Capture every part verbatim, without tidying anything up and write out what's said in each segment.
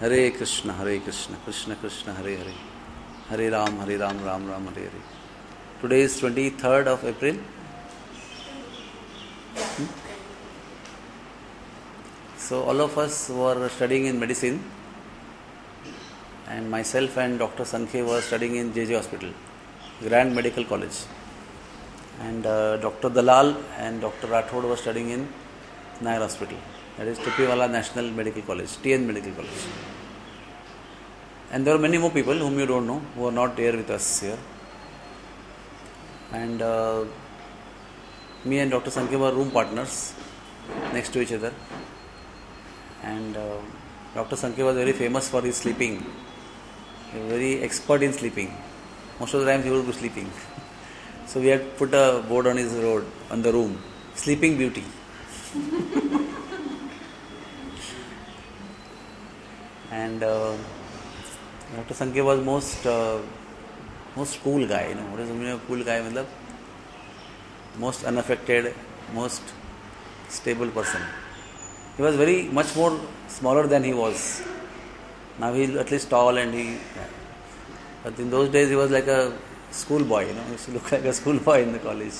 Hare Krishna, Hare Krishna, Krishna Krishna, Hare Hare, Hare Ram, Hare Ram, Ram Ram, Hare Hare. Today is twenty-third of April. Hmm? So all of us were studying in medicine, and myself and Doctor Sankhe were studying in J J Hospital, Grand Medical College. And uh, Doctor Dalal and Doctor Rathod were studying in Nair Hospital, that is Tipiwala National Medical College, T N Medical College. And there are many more people whom you don't know, who are not here with us here. And uh, me and Doctor Sankhe were room partners next to each other. And uh, Doctor Sankhe was very famous for his sleeping. He was very expert in sleeping. Most of the time he would be sleeping. So we had put a board on his road, on the room, Sleeping Beauty. And uh, Doctor Sankhe was most uh, most cool guy. You know what is a cool guy? Matlab, most unaffected, most stable person. He was very much more smaller than he was. Now he is at least tall and he. But in those days he was like a schoolboy. You know, he used to look like a schoolboy in the college.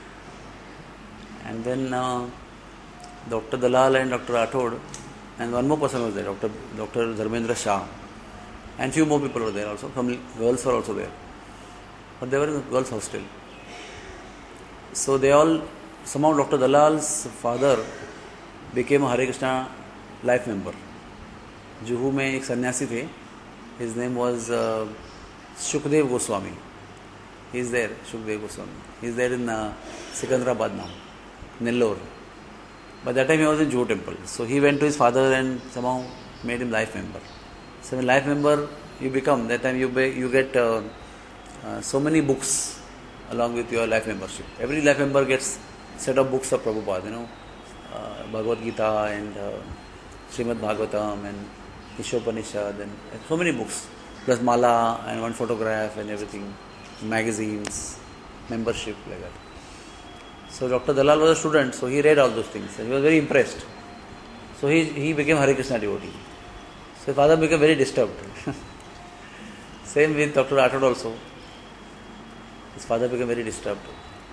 And then uh, Doctor Dalal and Doctor Rathod, and one more person was there, Doctor Doctor Dharmendra Shah, and few more people were there also. Some girls were also there, but they were in the girls' hostel. So they all, somehow Doctor Dalal's father became a Hare Krishna life member. Juhu में एक सन्यासी थे. His name was uh, Shukdev Goswami. He is there, Shukdev Goswami. He is there in uh, Sikandrabad now, Nellore. By that time he was in Juhu temple. So he went to his father and somehow made him life member. So when life member you become, that time you be, you get uh, uh, so many books along with your life membership. Every life member gets set of books of Prabhupada, you know, uh, Bhagavad Gita and uh, Srimad Bhagavatam and Ishopanishad and so many books. Plus mala and one photograph and everything, magazines, membership like that. So Doctor Dalal was a student, so he read all those things and he was very impressed. So he he became Hare Krishna devotee. So his father became very disturbed. Same with Doctor Rathod also. His father became very disturbed.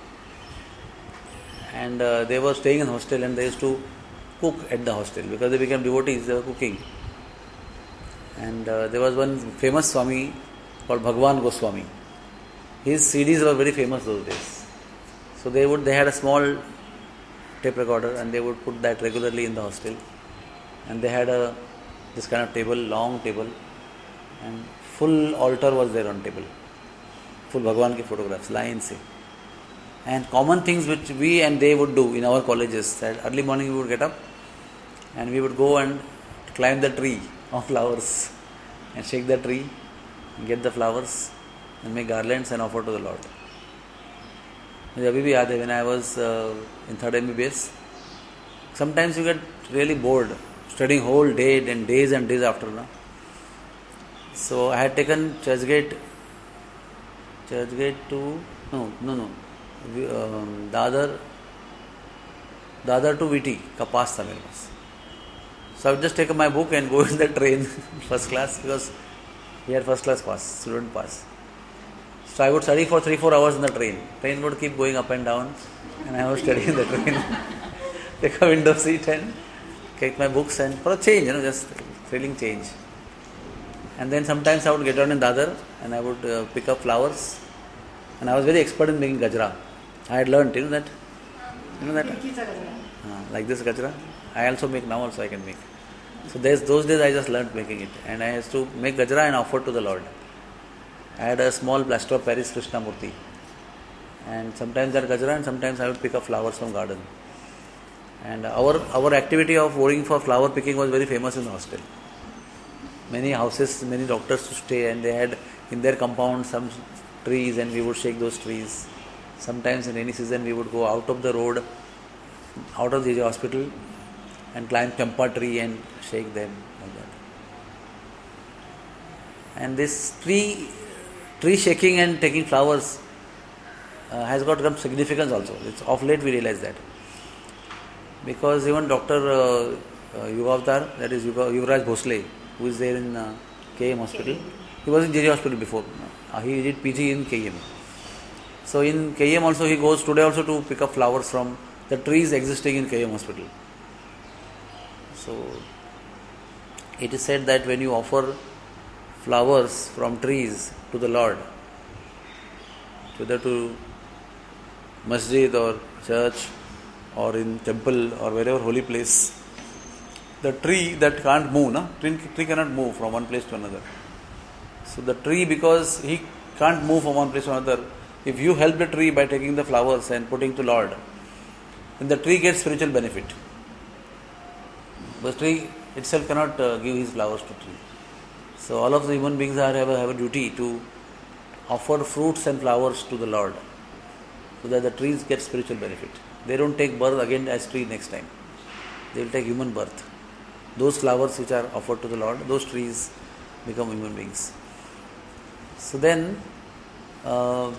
And uh, they were staying in hostel and they used to cook at the hostel because they became devotees, they were cooking. And uh, there was one famous Swami called Bhagwan Goswami. His C Ds were very famous those days. So they would they had a small tape recorder and they would put that regularly in the hostel. And they had a this kind of table, long table, and full altar was there on table. Full Bhagwan ki photographs, lines se. And common things which we and they would do in our colleges, that early morning we would get up and we would go and climb the tree of flowers and shake the tree and get the flowers and make garlands and offer to the Lord. When I was uh, in third M B B S, sometimes you get really bored studying whole day and days and days after. No? So I had taken Churchgate, Churchgate to, no, no, no, um, Dadar, Dadar to V T ka pass tha mere paas. So I would just take my book and go in the train, first class, because we had first class pass, student pass. So I would study for three, four hours in the train. Train would keep going up and down, and I was studying in the train. Take a window seat and take my books and for a change, you know, just thrilling change. And then sometimes I would get on in Dadar and I would uh, pick up flowers. And I was very expert in making gajra. I had learnt, you know that? You know that? Uh, like this gajra. I also make now also I can make. So there's those days I just learnt making it. And I used to make gajra and offer to the Lord. I had a small plaster of Paris Krishna Murti. And sometimes that gajra and sometimes I would pick up flowers from garden. And our our activity of going for flower picking was very famous in the hostel. Many houses, many doctors to stay and they had in their compound some trees and we would shake those trees. Sometimes in rainy season we would go out of the road, out of the J J hospital and climb champa tree and shake them like that. And this tree tree shaking and taking flowers uh, has got some significance also. It's of late we realize that. Because even Doctor Uh, uh, Yuga Avatar, that is Yuga, Yuvraj Bhosle, who is there in uh, K M Hospital. He was in J J Hospital before. Uh, he did P G in K M. So in K M also he goes today also to pick up flowers from the trees existing in K M Hospital. So it is said that when you offer flowers from trees to the Lord, whether to masjid or church or in temple or wherever holy place, the tree that can't move, no? tree, tree cannot move from one place to another. So the tree, because he can't move from one place to another, if you help the tree by taking the flowers and putting to Lord, then the tree gets spiritual benefit. The tree itself cannot uh, give his flowers to tree. So all of the human beings are, have, a, have a duty to offer fruits and flowers to the Lord, so that the trees get spiritual benefit. They don't take birth again as tree next time. They will take human birth. Those flowers which are offered to the Lord, those trees become human beings. So then uh,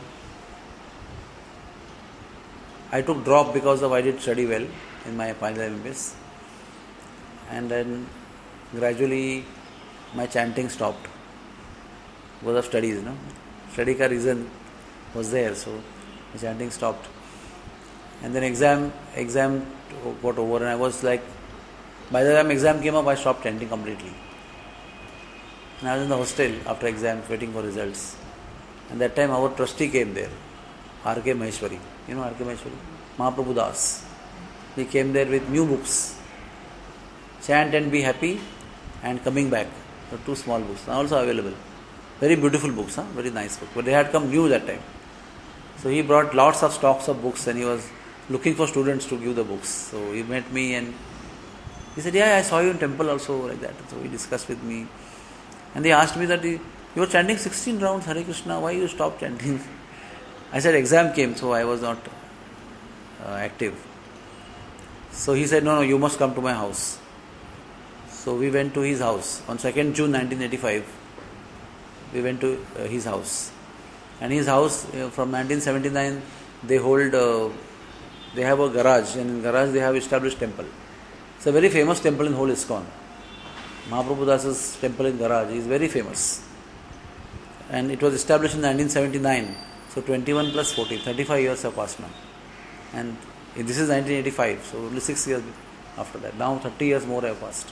I took drop because of I did study well in my final M B B S, and then gradually my chanting stopped because of studies. You know, study ka reason was there, so the chanting stopped. And then exam exam got over, and I was like, by the time exam came up, I stopped chanting completely. And I was in the hostel after exams waiting for results. And that time our trustee came there, R K Maheshwari. You know R K Maheshwari? Mahaprabhu Das. He came there with new books, Chant and Be Happy and Coming Back. The two small books, also available. Very beautiful books, huh? Very nice books. But they had come new that time. So he brought lots of stocks of books, and he was looking for students to give the books. So he met me and he said, yeah, I saw you in temple also, like that. So he discussed with me. And they asked me that you were chanting sixteen rounds Hare Krishna, why you stopped chanting? I said exam came, so I was not uh, active. So he said, no, no, you must come to my house. So we went to his house on second June nineteen eighty-five. We went to uh, his house. And his house uh, from nineteen seventy-nine, they hold, uh, they have a garage, and in garage they have established temple. It's a very famous temple in whole ISKCON. Mahaprabhu Das's temple in garage is very famous. And it was established in nineteen seventy-nine. So twenty-one plus forty, thirty-five years have passed now. And this is nineteen eighty-five, so only six years after that. Now thirty years more have passed.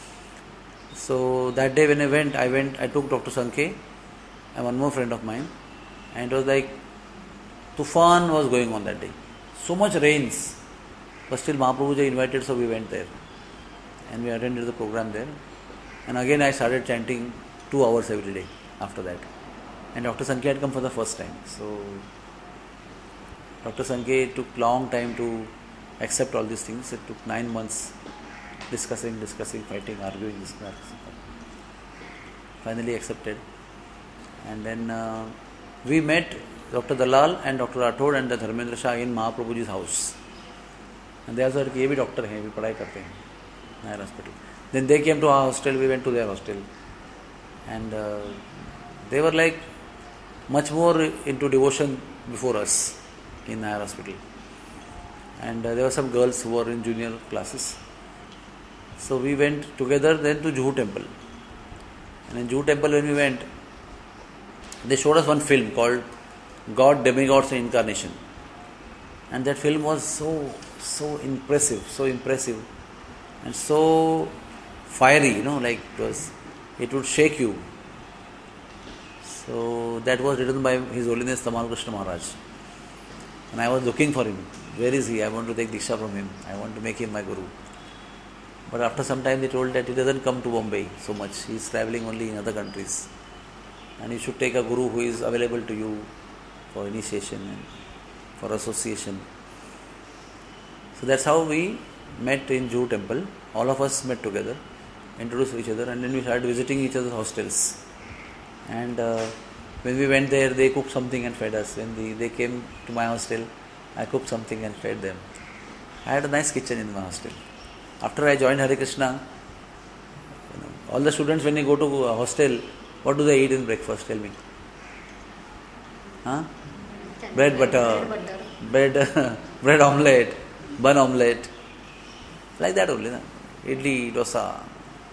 So that day when I went, I went, I took Doctor Sankhe and one more friend of mine. And it was like, Tufan was going on that day. So much rains. But still Mahaprabhuji invited, so we went there. And we attended the program there. And again I started chanting two hours every day after that. And Doctor Sankhe had come for the first time. So Doctor Sankhe took long time to accept all these things. It took nine months discussing, discussing, fighting, arguing, discussing. Finally accepted. And then uh, we met Doctor Dalal and Doctor Rathod and the Dharmendra Shah in Mahaprabhuji's house. And they also said, ye bhi doctor hai, we padhai karte hain, Nayar Hospital. Then they came to our hostel, we went to their hostel. And uh, they were like much more into devotion before us in Nayar Hospital. And uh, there were some girls who were in junior classes. So we went together then to Juhu Temple. And in Juhu Temple when we went, they showed us one film called God, Demigods and Incarnation. And that film was so, so impressive, so impressive and so fiery, you know, like it was, it would shake you. So that was written by His Holiness Tamal Krishna Maharaj. And I was looking for him. Where is he? I want to take Diksha from him. I want to make him my Guru. But after some time they told that he doesn't come to Bombay so much. He is travelling only in other countries. And you should take a Guru who is available to you for initiation and for association. So that's how we met in Juhu Temple. All of us met together, introduced each other, and then we started visiting each other's hostels. And uh, when we went there, they cooked something and fed us. When the, they came to my hostel, I cooked something and fed them. I had a nice kitchen in my hostel. After I joined Hare Krishna, you know, all the students, when they go to a hostel, what do they eat in breakfast? Tell me. Huh? Bread butter, bread butter. bread, bread omelette, bun omelette, like that only. Na? Idli, dosa,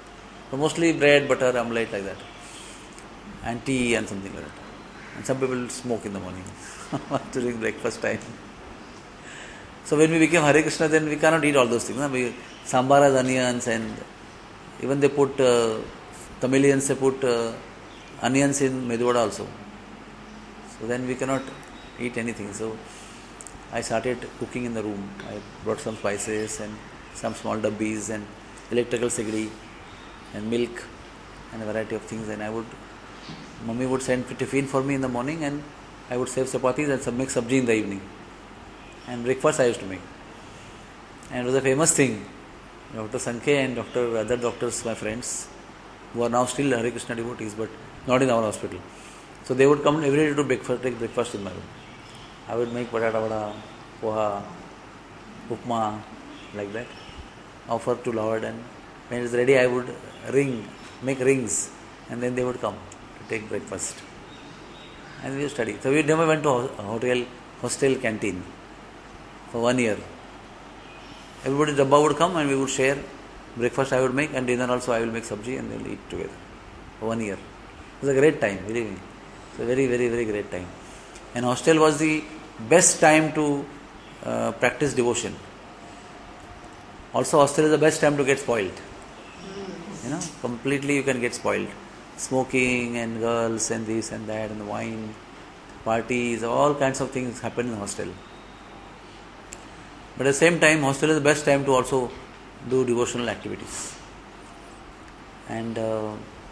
So mostly bread, butter, omelette like that. And tea and something like that. And some people smoke in the morning during breakfast time. So when we became Hare Krishna, then we cannot eat all those things. No? We, sambar has onions, and even they put, uh, Tamilians, they put uh, onions in Medu Vada also. So then we cannot eat anything. So I started cooking in the room. I brought some spices and some small dabbis and electrical sigri and milk and a variety of things. And I would, Mummy would send tiffin for me in the morning, and I would save chapatis and some make sabji in the evening. And breakfast I used to make. And it was a famous thing. Doctor Sankhe and Doctor other doctors, my friends, who are now still Hare Krishna devotees, but not in our hospital. So they would come every day to breakfast, take breakfast in my room. I would make patata vada, poha, upma, like that, offer to Lord, and when it is ready, I would ring, make rings, and then they would come to take breakfast. And we would study. So we never went to a hotel, hostel canteen for one year. Everybody, Dabba would come and we would share. Breakfast I would make, and dinner also I will make sabji, and they will eat together for one year. It was a great time, believe me. It's a very, very, very great time. And hostel was the best time to uh, practice devotion. Also, hostel is the best time to get spoiled. You know, completely you can get spoiled. Smoking and girls and this and that and wine, parties, all kinds of things happen in the hostel. But at the same time, hostel is the best time to also do devotional activities. And uh,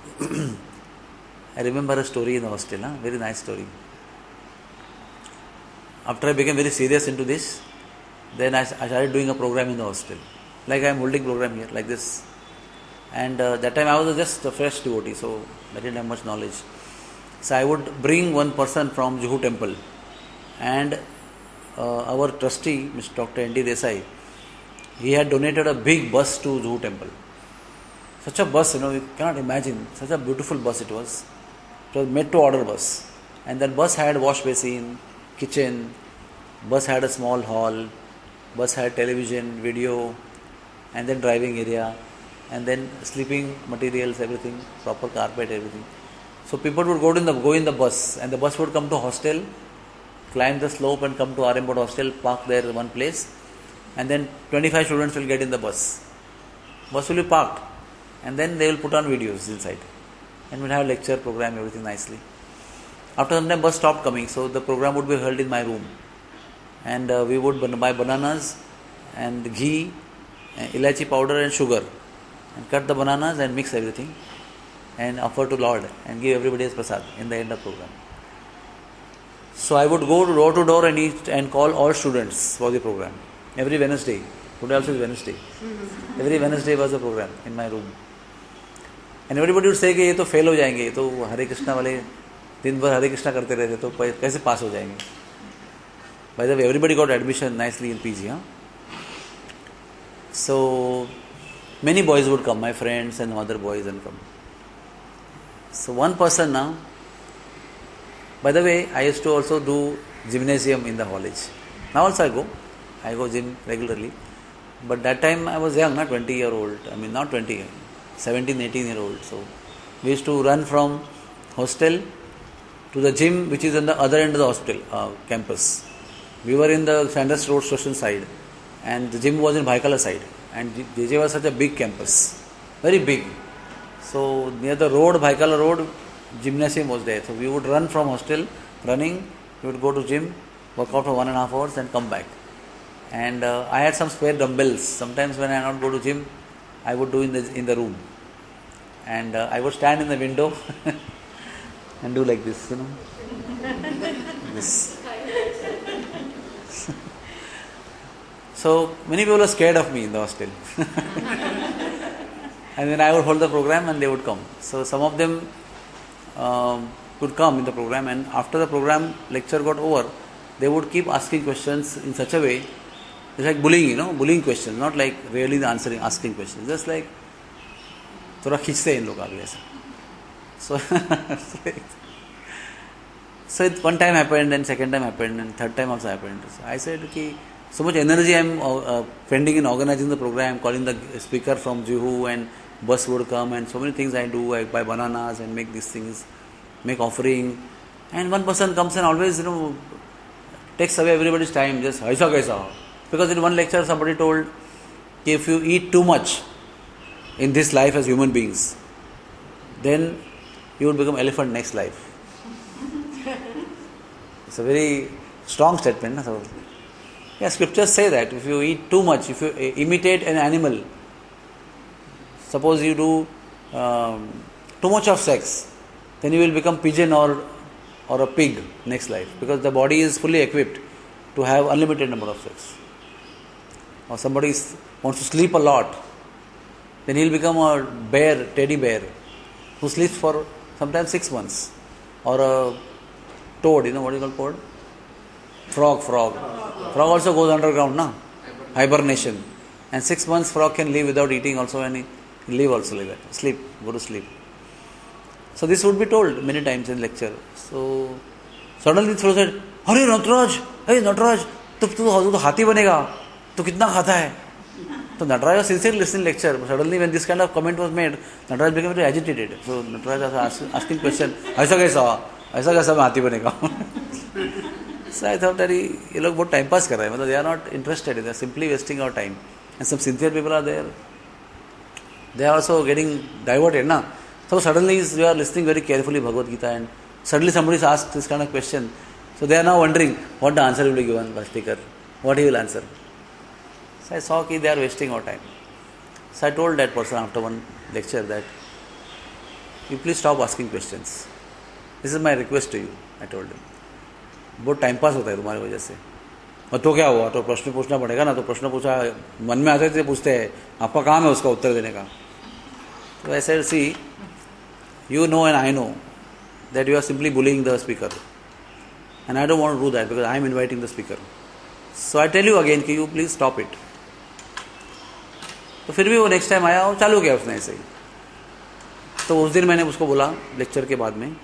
I remember a story in the hostel, huh? Very nice story. After I became very serious into this, then I, I started doing a program in the hostel. Like I am holding program here, like this. And uh, that time I was just a fresh devotee, so I didn't have much knowledge. So I would bring one person from Juhu temple, and uh, our trustee, Mister Doctor N D Desai, he had donated a big bus to Juhu temple. Such a bus, you know, you cannot imagine. Such a beautiful bus it was. It was made to order bus. And that bus had wash basin, kitchen, bus had a small hall, bus had television, video, and then driving area, and then sleeping materials, everything, proper carpet, everything. So people would go in the go in the bus, and the bus would come to hostel, climb the slope and come to R M Board hostel, park there in one place, and then twenty-five students will get in the bus. Bus will be parked, and then they will put on videos inside, and we'll have lecture, program, everything nicely. After some time, bus stopped coming, so the program would be held in my room, and uh, we would buy bananas and ghee, and ilachi powder and sugar, and cut the bananas and mix everything, and offer to Lord and give everybody as prasad in the end of program. So I would go door to door and eat and call all students for the program every Wednesday. Today also is Wednesday. Mm-hmm. Every Wednesday was a program in my room, and everybody would say कि ये तो fail हो जाएंगे, ये तो हरे कृष्णा वाले दिन भर हरे कृष्णा करते रहते तो कैसे पास हो जाएंगे. By the way, everybody got admission nicely in P G. Huh? So many boys would come, my friends and other boys and come. So one person now, by the way, I used to also do gymnasium in the college. Now also I go, I go gym regularly. But that time I was young, not twenty year old, I mean not twenty, seventeen, eighteen year old. So we used to run from hostel to the gym, which is on the other end of the hospital uh, campus. We were in the Sanders Road station side, and the gym was in Bhaikala side. And J J was such a big campus, very big. So near the road, Bhaikala Road, gymnasium was there. So we would run from hostel, running, we would go to gym, work out for one and a half hours and come back. And uh, I had some spare dumbbells. Sometimes when I not go to gym, I would do in the in the room. And uh, I would stand in the window and do like this, you know. This. So many people were scared of me in the hostel. And then I would hold the program and they would come. So some of them um, could come in the program, and after the program lecture got over, they would keep asking questions in such a way, it's like bullying, you know, bullying questions, not like really answering, asking questions, just like थोड़ा खींचते हैं इन लोग आगे ऐसा. So, so it one time happened, and second time happened, and third time also happened. So I said, okay, so much energy I am uh, spending in organizing the program, calling the speaker from Juhu and bus would come, and so many things I do. I buy bananas and make these things, make offering. And one person comes and always, you know, takes away everybody's time, just aisa kaisa. Because in one lecture somebody told, if you eat too much in this life as human beings, then you will become elephant next life. It's a very strong statement. So, yeah, scriptures say that if you eat too much, if you imitate an animal, suppose you do um, too much of sex, then you will become pigeon or or a pig next life, because the body is fully equipped to have unlimited number of sex. Or somebody wants to sleep a lot, then he will become a bear, teddy bear, who sleeps for sometimes six months. Or a toad, you know what you call toad? Frog, frog. Frog also goes underground, na? Hibernation. And six months frog can live without eating also, and he live also like that. Sleep, go to sleep. So this would be told many times in lecture. So suddenly Thro said, "Hey Nataraj, hey Nataraj, tu tu tu hathi banega, tu kitna khata hai?" So Nataraj was sincerely listening lecture. But suddenly when this kind of comment was made, Nataraj became very agitated. So Nataraj was asking, asking question, "Aisa kaisa? Aisa kaisa मैं हाथी बनेगा?" So I thought that he, ये लोग बहुत time pass कर रहे हैं. मतलब they are not interested. They are simply wasting our time. And some sincere people are there. They are also getting diverted, na. So suddenly you are listening very carefully Bhagavad Gita, and suddenly somebody asks this kind of question. So they are now wondering what the answer will be given by speaker, what he will answer. So I saw that they are wasting our time. So I told that person after one lecture that you please stop asking questions. This is my request to you, I told him. बहुत time pass होता है तुम्हारी वजह से. और तो क्या हुआ, तो प्रश्न पूछना पड़ेगा ना. तो प्रश्न पूछा मन में आते थे पूछते हैं, आपका काम है उसका उत्तर देने का. तो I said, see, you know and I know that you are simply bullying the speaker, and I don't want to do that because I am inviting the speaker. So I tell you again कि you please stop it. तो फिर भी वो next time आया और चालू किया उसने ऐसे ही. तो उस दिन मैंने उसको बोला लेक्चर के बाद में,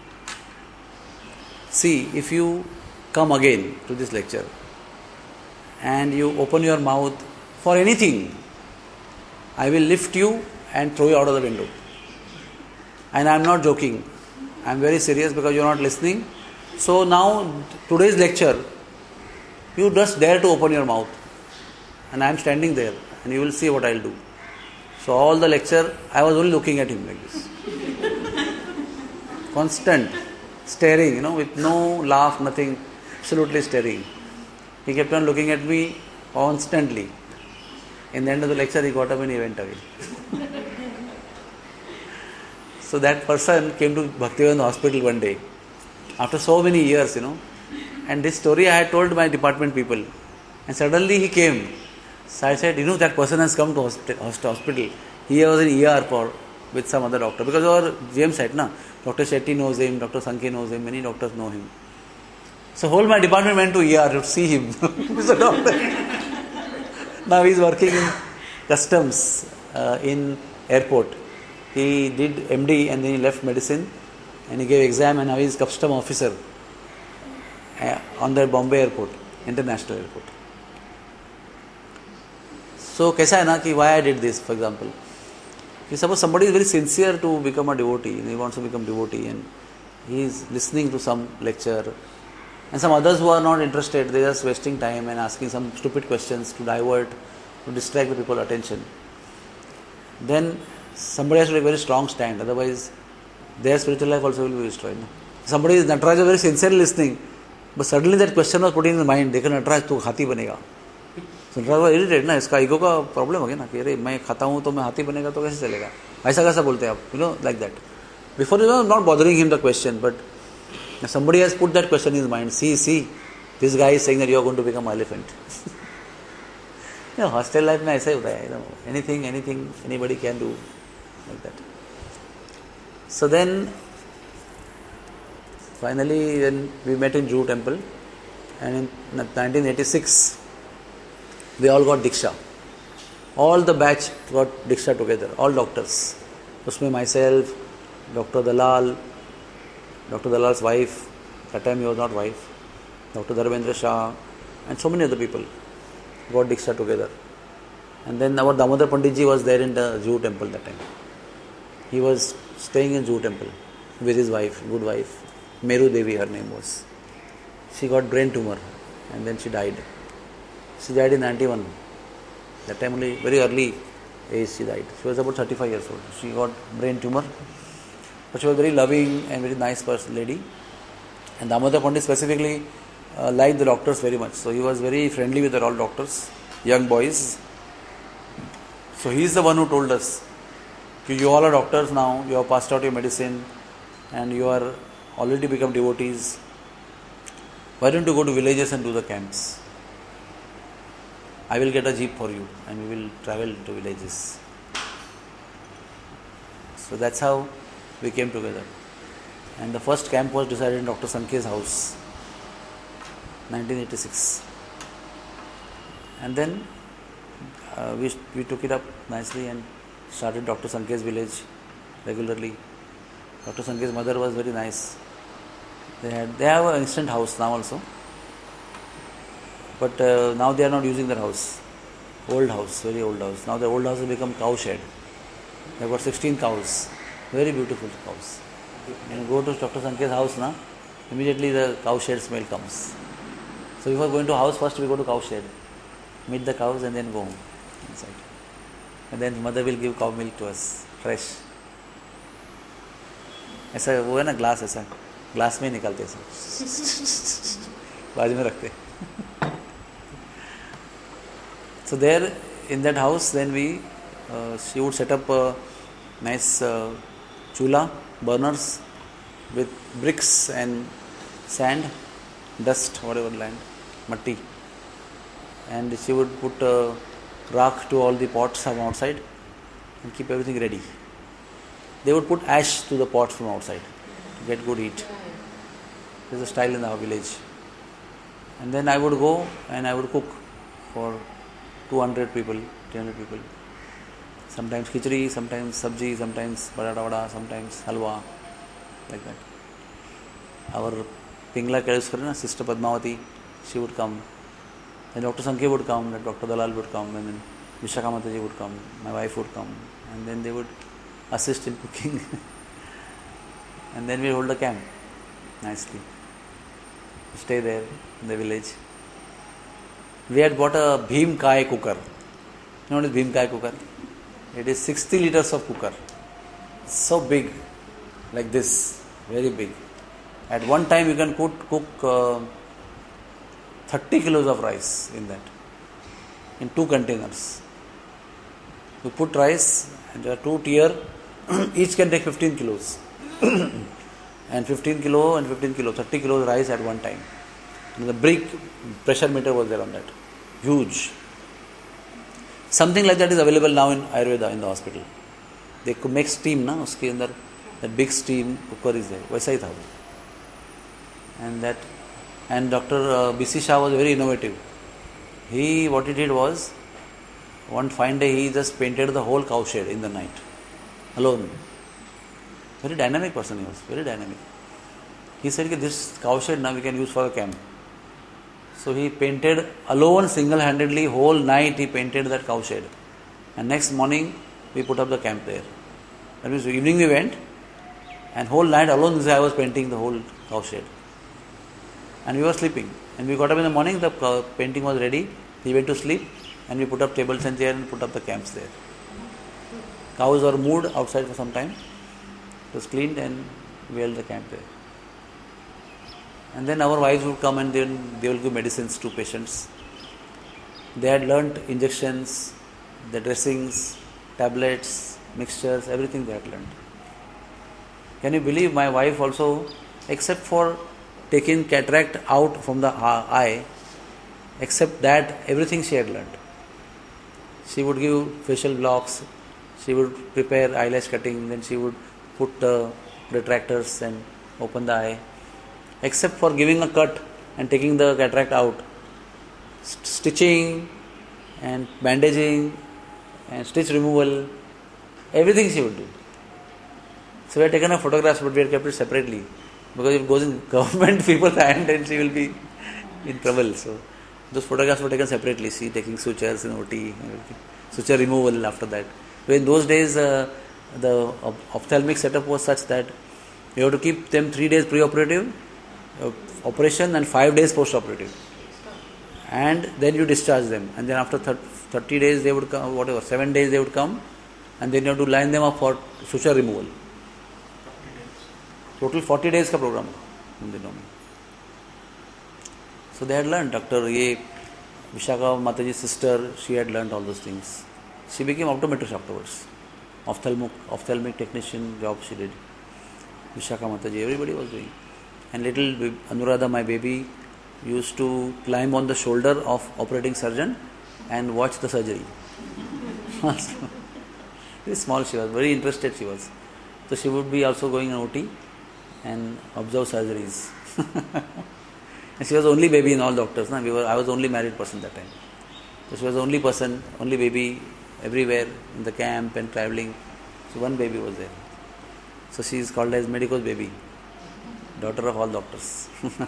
see, if you come again to this lecture and you open your mouth for anything, I will lift you and throw you out of the window. And I am not joking. I am very serious because you are not listening. So now, today's lecture, you just dare to open your mouth. And I am standing there and you will see what I will do. So all the lecture, I was only looking at him like this. Constant staring, you know, with no laugh, nothing, absolutely staring. He kept on looking at me constantly. In the end of the lecture, he got up and he went away. So that person came to Bhaktivedanta hospital one day, after so many years, you know, and this story I had told my department people, and suddenly he came. So I said, you know, that person has come to hospital. He was in E R for with some other doctor, because our G M said, na, Doctor Shetty knows him, Doctor Sankhe knows him, many doctors know him. So whole my department went to E R to see him. He's a doctor. Now he's working in customs uh, in airport. He did M D and then he left medicine and he gave exam, and now he is custom officer uh, on the Bombay airport, international airport. So kaisa hai na ki why I did this, for example. If suppose somebody is very sincere to become a devotee, and he wants to become devotee, and he is listening to some lecture, and some others who are not interested, they are just wasting time and asking some stupid questions to divert, to distract the people's attention, then somebody has to take a very strong stand, otherwise their spiritual life also will be destroyed. Somebody is Nataraj very sincerely listening, but suddenly that question was put in his mind, देखो Nataraj तू हाथी बनेगा. So Nataraj was irritated ना, इसका ego का problem हो गया ना कि अरे मैं खाता हूँ तो मैं हाथी बनेगा तो कैसे चलेगा, ऐसा कैसा बोलते हैं आप, you know, like that. Before, you know, not bothering him the question, but somebody has put that question in his mind. See, see, this guy is saying that you are going to become an elephant. You know, hostel life में ऐसा ही होता है, you know, anything, anything, anybody can do like that. So then, finally, when we met in Juhu temple, and in nineteen eighty-six, we all got Diksha. All the batch got Diksha together, all doctors. Usme myself, Doctor Dalal, Doctor Dalal's wife, that time he was not wife, Doctor Dharmendra Shah, and so many other people got Diksha together. And then our Damodar Pandit ji was there in the Juhu temple that time. he was staying in Zoo Temple with his wife, good wife, Meru Devi her name was. She got brain tumor and then she died. She died in ninety-one. That time only, very early age she died. She was about thirty-five years old. She got brain tumor. But she was very loving and very nice person, lady. And Damodar Pandit specifically uh, liked the doctors very much. So he was very friendly with all doctors, young boys. So he is the one who told us, you all are doctors now, you have passed out your medicine and you are already become devotees. Why don't you go to villages and do the camps? I will get a jeep for you and we will travel to villages. So that's how we came together. And the first camp was decided in Doctor Sankey's house, nineteen eighty-six. And then uh, we we took it up nicely and started Doctor Sankey's village regularly. Doctor Sankey's mother was very nice. They had they have an instant house now also. But uh, now they are not using their house. Old house, very old house. Now the old house has become cow shed. They have got sixteen cows. Very beautiful cows. When you go to Doctor Sankey's house, na, immediately the cow shed smell comes. So before going to house, first we go to cow shed. Meet the cows and then go home inside. And then mother will give cow milk to us, fresh. ऐसा वो है ना glass ऐसा glass में निकालते हैं बाजू में रखते. So there in that house then we uh, she would set up a nice uh, chula burners with bricks and sand, dust, whatever land, matti, and she would put uh, rock to all the pots from outside and keep everything ready. They would put ash to the pots from outside to get good heat. This is a style in our village. And then I would go and I would cook for two hundred people, three hundred people. Sometimes khichdi, sometimes sabji, sometimes patata vada, sometimes halwa, like that. Our Pingla Keduskarina, Sister Padmavati, she would come. Then Doctor Sankey would come, then Doctor Dalal would come, and then Vishakha Mataji would come, my wife would come, and then they would assist in cooking. And then we hold the camp nicely. Stay there in the village. We had bought a Bhim Kai cooker. You know what is Bhim Kai cooker? It is sixty liters of cooker. So big, like this, very big. At one time you can cook, cook uh, thirty kilos of rice in that, in two containers. You put rice and there are two tier, each can take fifteen kilos. And fifteen kilo and fifteen kilo, thirty kilos rice at one time. And the big pressure meter was there on that. Huge. Something like that is available now in Ayurveda in the hospital. They could make steam, na, uske andar, that big steam cooker is there. वैसा ही था वो. And that, and Doctor Uh, B C Shah was very innovative. He, what he did was, one fine day he just painted the whole cow shed in the night, alone. Very dynamic person he was, very dynamic. He said that this cow shed now we can use for a camp. So he painted alone, single-handedly, whole night he painted that cow shed. And next morning we put up the camp there. That means evening we went, and whole night alone I was painting the whole cow shed. And we were sleeping. And we got up in the morning, the painting was ready. He went to sleep, and we put up tables and chairs and put up the camps there. Cows were moved outside for some time. It was cleaned and we held the camp there. And then our wives would come and then they will give medicines to patients. They had learnt injections, the dressings, tablets, mixtures, everything they had learnt. Can you believe my wife also, except for taking cataract out from the eye, except that everything she had learnt. She would give facial blocks, she would prepare eyelash cutting, then she would put the retractors and open the eye. Except for giving a cut and taking the cataract out, st- stitching and bandaging and stitch removal, everything she would do. So we had taken a photographs, but we had kept it separately, because if it goes in government people's hand, then she will be in trouble. So those photographs were taken separately. She taking sutures in O T, everything. Suture removal after that. So in those days, uh, the ophthalmic setup was such that you have to keep them three days pre-operative uh, operation and five days post-operative, and then you discharge them, and then after thirty days they would come, whatever, seven days they would come, and then you have to line them up for suture removal. Total forty days ka program in the normal. So they had learned. Doctor Ye, Vishaka Mataji's sister, she had learned all those things. She became optometrist afterwards. Ophthalmic, ophthalmic technician job she did. Vishaka Mataji, everybody was doing. And little Anuradha, my baby, used to climb on the shoulder of operating surgeon and watch the surgery. Very small she was, very interested she was. So she would be also going on O T and observe surgeries. And she was the only baby in all doctors. Na? We were, I was the only married person that time. So she was the only person, only baby everywhere in the camp and traveling. So one baby was there. So she is called as Medico's baby, daughter of all doctors.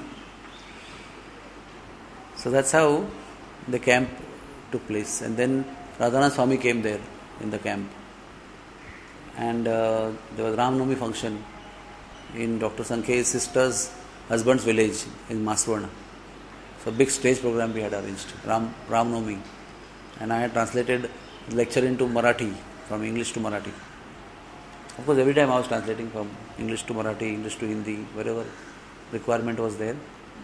So that's how the camp took place. And then Radhanath Swami came there in the camp. And uh, there was Ram Navami function in Doctor Sankhey's sister's husband's village in Maswarna. So big stage program we had arranged, Ram, Ram Navami. And I had translated the lecture into Marathi, from English to Marathi. Of course, every time I was translating from English to Marathi, English to Hindi, wherever requirement was there.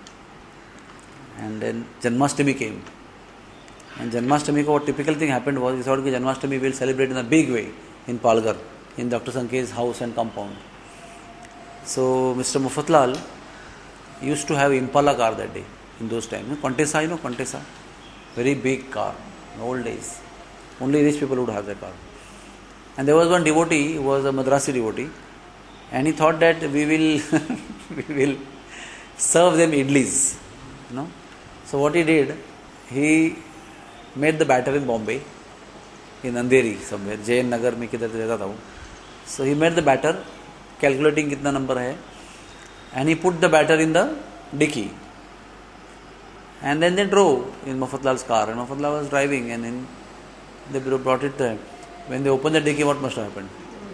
And then Janmashtami came. And Janmashtami, what typical thing happened was, we thought that Janmashtami will celebrate in a big way in Palghar, in Doctor Sankhey's house and compound. So Mister Mufatlal used to have Impala car that day, in those times. Contessa, you know, Contessa? Very big car, in old days. Only rich people would have that car. And there was one devotee who was a Madrasi devotee, and he thought that we will we will serve them idlis. You know? So what he did, he made the batter in Bombay, in Andheri somewhere, J N Nagar mein kidhar rehta tha wo. So he made the batter, calculating kitna number hai, and he put the batter in the dicky. And then they drove in Mufatlal's car, and Mufatlal was driving, and then they brought it there. When they opened the dicky, what must have happened?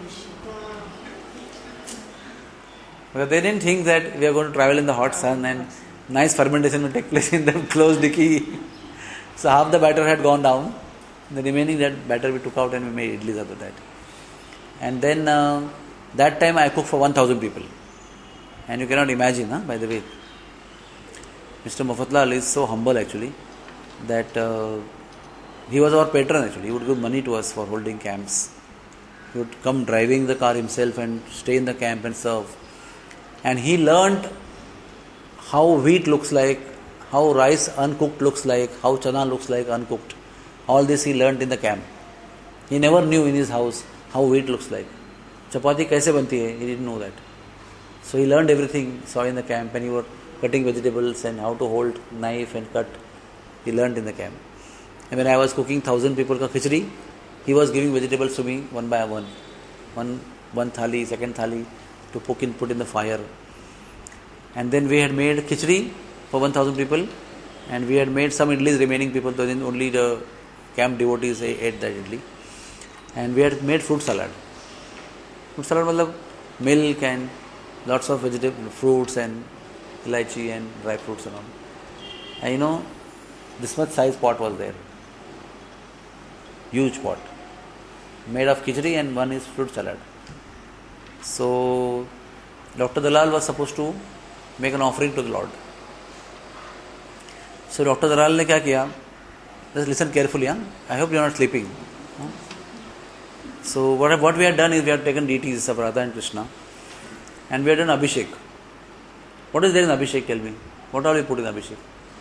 Because they didn't think that we are going to travel in the hot sun and nice fermentation will take place in the closed dicky. So half the batter had gone down. The remaining that batter we took out and we made idlis out of that. And then uh, that time I cooked for one thousand people. And you cannot imagine, huh, by the way. Mister Mufatlal is so humble actually that uh, he was our patron actually. He would give money to us for holding camps. He would come driving the car himself and stay in the camp and serve. And he learned how wheat looks like, how rice uncooked looks like, how chana looks like uncooked. All this he learned in the camp. He never knew in his house how wheat looks like. Chapati kaise banti hai? He didn't know that. So he learned everything, saw in the camp, and he was cutting vegetables and how to hold knife and cut. He learned in the camp. And when I was cooking thousand people ka khichdi, he was giving vegetables to me one by one. One, one thali, second thali to put in, put in the fire. And then we had made khichdi for one thousand people, and we had made some idlis remaining people, so then only the camp devotees ate that idli. And we had made fruit salad. Fruit salad matlab milk and lots of vegetable fruits and elaichi and dry fruits and all. And you know, this much size pot was there. Huge pot. Made of khichdi and one is fruit salad. So Doctor Dalal was supposed to make an offering to the Lord. So Doctor Dalal ne kya kiya? Just listen carefully. Huh? I hope you are not sleeping. Huh? So what, what we had done is we had taken deities of Radha and Krishna and we had done Abhishek. What is there in Abhishek? Tell me. What all we put in Abhishek?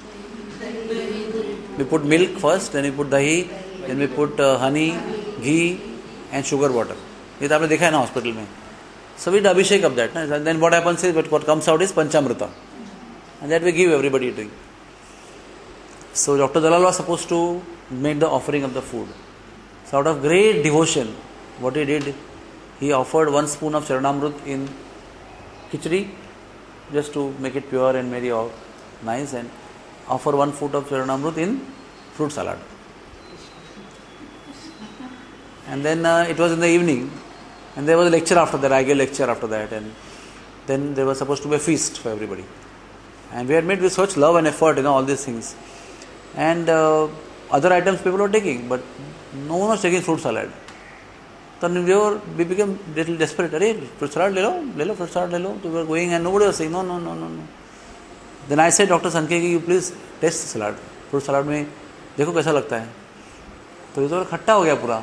We put milk first, then we put dahi, then we put uh, honey, ghee and sugar water. This you have seen in the hospital. Mein. So we did Abhishek of that. And then what happens is, what comes out is Panchamrita. And that we give everybody to drink. So Doctor Dalal was supposed to make the offering of the food. So out of great devotion, what he did, he offered one spoon of Charanamrut in khichdi, just to make it pure and very nice, and offer one foot of Charanamrut in fruit salad. And then uh, it was in the evening, And there was a lecture after that, I gave a lecture after that, and then there was supposed to be a feast for everybody. And we had made with such love and effort, you know, all these things. And uh, other items people were taking, but no one was taking fruit salad. Then we, were, we became a little desperate. Arey, fruit salad le lo, le lo, fruit salad le lo. So we were going and nobody was saying, no, no, no, no, no. Then I said, Doctor Sankhe, you please taste the salad. Fruit salad में देखो कैसा लगता है. तो ये तो खट्टा हो गया पूरा.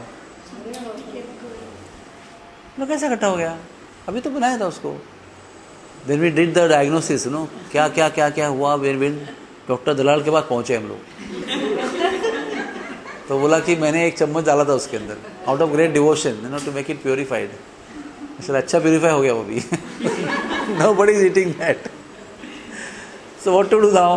ना कैसा खट्टा हो गया? अभी तो बनाया था उसको. Then we did the diagnosis, you know, क्या क्या क्या क्या हुआ. when डॉक्टर दलाल के पास पहुंचे हम लोग, तो बोला कि मैंने एक चम्मच डाला था उसके अंदर, out of great devotion, you know, to make it purified. Sir अच्छा प्योरीफाई हो गया वो भी. Nobody is eating that. So what to do now?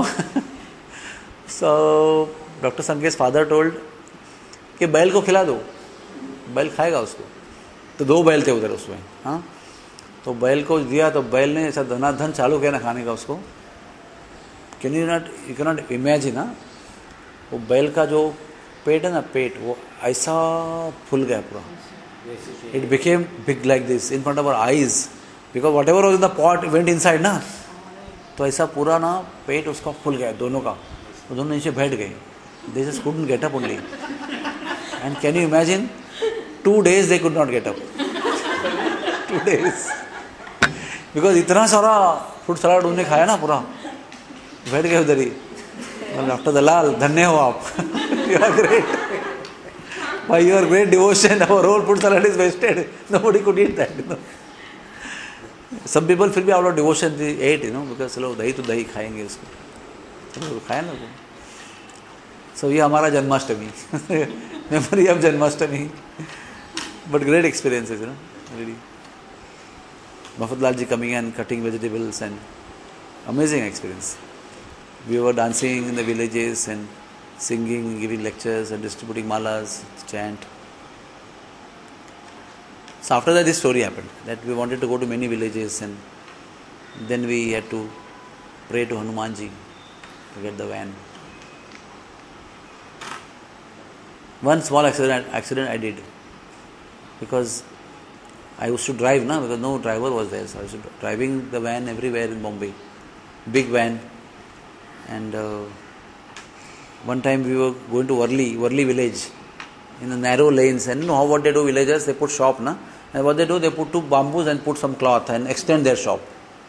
So Doctor Sankhe's father told कि बैल को खिला दो, बैल खाएगा उसको. तो दो बैल थे उधर उसमें. हाँ, तो बैल को दिया तो बैल ने ऐसा धनाधन चालू किया ना खाने का उसको. Can you not you can not imagine. हाँ, वो बैल का जो पेट है ना, पेट वो ऐसा फूल गया पूरा. It became big like this in front of our eyes, because whatever was in the pot went inside ना. तो ऐसा पूरा ना पेट उसका फूल गया दोनों का. वो दोनों नीचे बैठ गए. They just couldn't get up only. And can you imagine, two days they could not get up. Two days because इतना सारा फ्रूट सलाद उन्होंने खाया ना, पूरा बैठ गए उधर ही. डॉक्टर दलाल, धन्य हो आप. You are great. By your great devotion our whole fruit salad is wasted. Nobody could eat that, you know. सब पीपल फिर भी out of devotion ate, you know, because चलो दही तो दही खाएंगे उसको, चलो खाया ना वो. सो ये हमारा Janmashtami, memory of Janmashtami. But great experiences, you know, really. Mafadlal ji coming and cutting vegetables, and amazing experience. We were dancing in the villages and singing, giving lectures and distributing malas, chant. So after that this story happened, that we wanted to go to many villages, and then we had to pray to Hanumanji to get the van. One small accident, accident I did, because I used to drive, na, because no driver was there. So I was driving the van everywhere in Bombay, big van. And uh, one time we were going to Worli, Worli village, in the narrow lanes. And you know how what they do, villagers, they put shop, na. And what they do, they put two bamboos and put some cloth and extend their shop.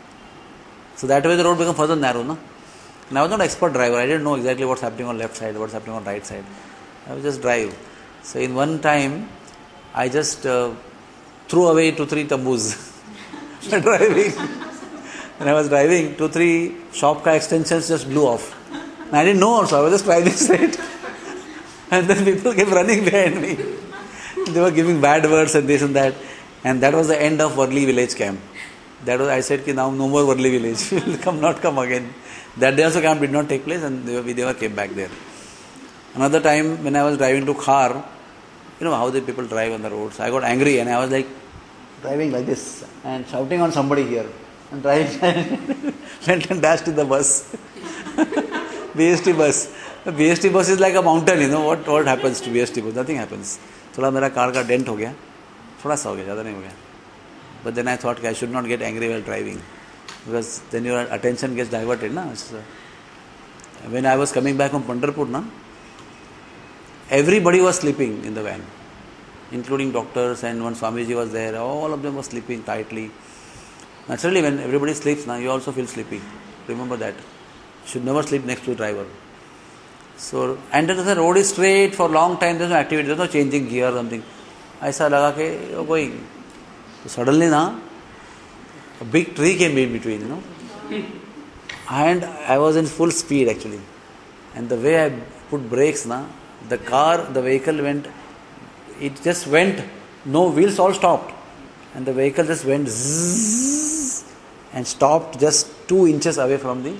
So that way the road became further narrow, na. And I was not an expert driver. I didn't know exactly what's happening on left side, what's happening on right side. I was just drive. So in one time, I just uh, threw away two, three tamboos. driving. When I was driving, two, three shop ka extensions just blew off. And I didn't know also, I was just driving straight. And then people came running behind me. They were giving bad words and this and that. And that was the end of Worli village camp. That was, I said, ki now no more Worli village. We will come, not come again. That day also camp did not take place, and they, we never came back there. Another time when I was driving to Khar, you know how the people drive on the roads. I got angry and I was like driving like this and shouting on somebody here and driving went and dashed in the bus. B S T bus. The B S T bus is like a mountain, you know. What what happens to B S T bus? Nothing happens. थोड़ा मेरा car का dent हो गया, थोड़ा सा हो गया, ज़्यादा नहीं हो गया. But then I thought I should not get angry while driving, because then your attention gets diverted, na. So when I was coming back from Pandharpur, na, everybody was sleeping in the van, including doctors, and one Swamiji was there. All of them were sleeping tightly. Naturally, when everybody sleeps, now you also feel sleepy. Remember that. You should never sleep next to the driver. So, and then the road is straight for a long time. There's no activity. There's no changing gear or something. ऐसा लगा कि you're going. So suddenly, na, a big tree came in between, you know. And I was in full speed actually. And the way I put brakes, na, the car, the vehicle went, it just went, no wheels, all stopped. And the vehicle just went zzz and stopped just two inches away from the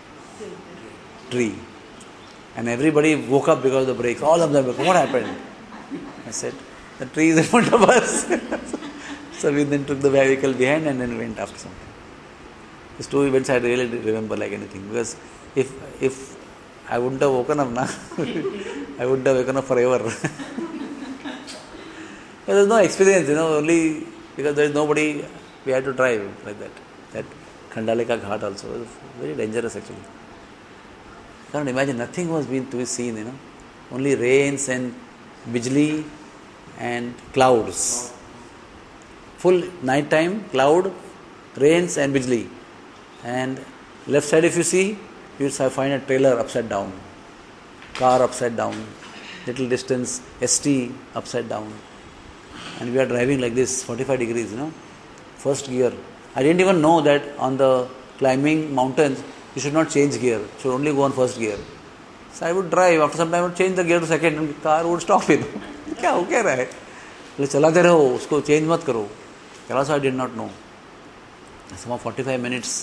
tree. And everybody woke up because of the brakes. All of them, what happened? I said, the tree is in front of us. So we then took the vehicle behind and then went after something. These two events I really remember like anything. Because if if I wouldn't have woken up, na, I wouldn't have woken up forever. There's no experience, you know, only because there is nobody, we had to drive like that. That Khandale ka Ghat also was very dangerous actually. You can't imagine, nothing was being to be seen, you know. Only rains and bijli and clouds. Full night time, cloud, rains and bijli. And left side if you see, you will find a trailer upside down, car upside down, little distance, S T upside down. And we are driving like this, forty-five degrees, you know, first gear. I didn't even know that on the climbing mountains, you should not change gear, you should only go on first gear. So I would drive, after some time I would change the gear to second and the car would stop it. क्या हो क्या रहा है? बोले चलाते रहो, उसको change मत करो. Also I did not know. Some forty-five minutes,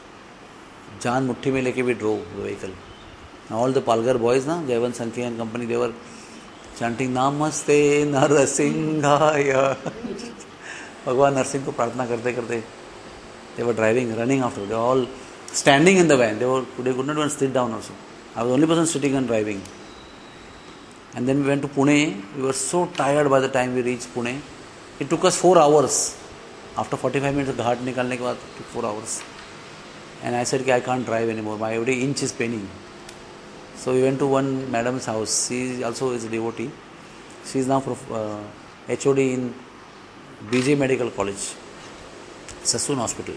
जान मुट्ठी में लेके भी drove the vehicle. Now all the Palghar boys, na, Jaivan Sankhi and company, they were chanting Namaste Narasimhaya. Bhagwan Narsingh को प्रार्थना करते करते, they were driving, running after. They were all standing in the van. They were they could not even sit down also. I was the only person sitting and driving. And then we went to Pune. We were so tired by the time we reached Pune. It took us four hours. After forty-five minutes, ghat nikalne ke baad, it took four hours. And I said, I can't drive anymore. My every inch is paining. So we went to one madam's house. She also is a devotee. She is now uh, H O D in B J Medical College, Sassoon Hospital.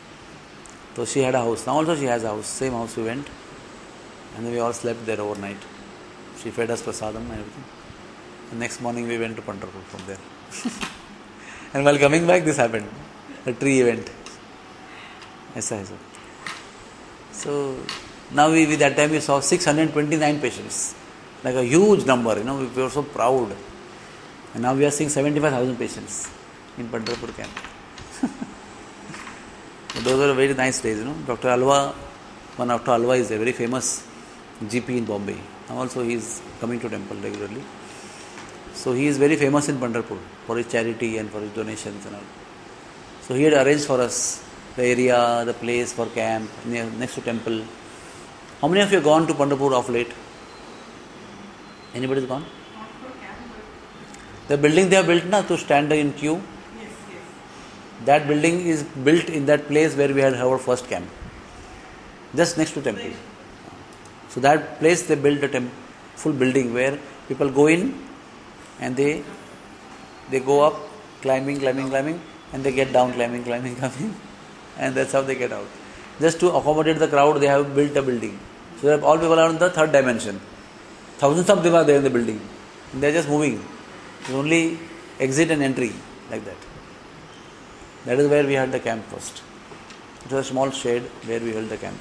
So she had a house. Now also she has a house. Same house we went. And then we all slept there overnight. She fed us prasadam and everything. The next morning we went to Pandharpur from there. And while coming back, this happened. The tree event. Aisa hai sir. So now we, with that time we saw six hundred twenty-nine patients. Like a huge number, you know, we were so proud. And now we are seeing seventy-five thousand patients in Pandharpur camp. Those were very nice days, you know. Doctor Alva, one Doctor Alva is a very famous G P in Bombay. Now also he is coming to temple regularly. So he is very famous in Pandharpur for his charity and for his donations and all. So he had arranged for us the area, the place for camp near, next to temple. How many of you have gone to Pandharpur of late? Anybody has gone? The building they have built now to stand in queue. Yes, yes. That building is built in that place where we had our first camp. Just next to temple. So that place they built a temp- full building where people go in and they they go up, climbing, climbing, climbing, and they get down, climbing, climbing, climbing, and that's how they get out. Just to accommodate the crowd, they have built a building. So that all people are in the third dimension. Thousands of them are there in the building. And they are just moving. There's only exit and entry, like that. That is where we had the camp first. It was a small shed where we held the camp.